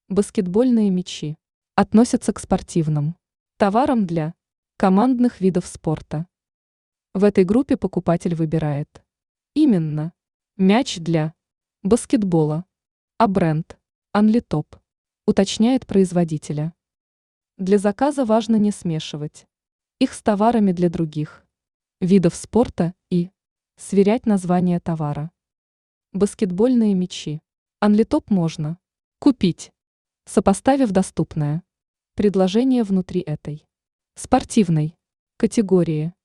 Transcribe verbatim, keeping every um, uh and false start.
Баскетбольные мячи относятся к спортивным товарам для командных видов спорта. В этой группе покупатель выбирает именно мяч для баскетбола, а бренд Анлитоп уточняет производителя. Для заказа важно не смешивать их с товарами для других видов спорта и сверять название товара. Баскетбольные мячи Анлитоп можно купить, сопоставив доступное предложение внутри этой спортивной категории